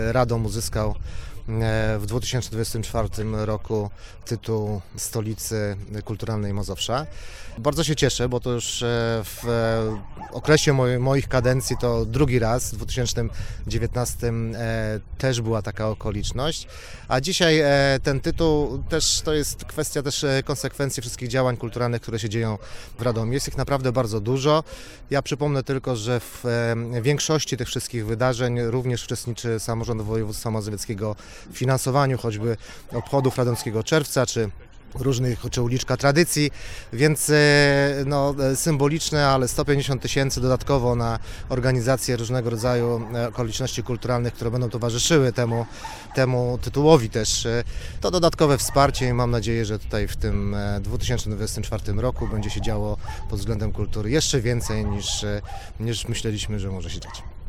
Radom uzyskał w 2024 roku tytuł Stolicy Kulturalnej Mazowsza. Bardzo się cieszę, bo to już w okresie moich kadencji to drugi raz, w 2019 też była taka okoliczność, a dzisiaj ten tytuł też to jest kwestia też konsekwencji wszystkich działań kulturalnych, które się dzieją w Radomiu. Jest ich naprawdę bardzo dużo. Ja przypomnę tylko, że w większości tych wszystkich wydarzeń również uczestniczy samorząd województwa mazowieckiego w finansowaniu choćby obchodów Radomskiego Czerwca, czy uliczka tradycji, więc symboliczne, ale 150 000 dodatkowo na organizację różnego rodzaju okoliczności kulturalnych, które będą towarzyszyły temu tytułowi też. To dodatkowe wsparcie i mam nadzieję, że tutaj w tym 2024 roku będzie się działo pod względem kultury jeszcze więcej niż myśleliśmy, że może się dziać.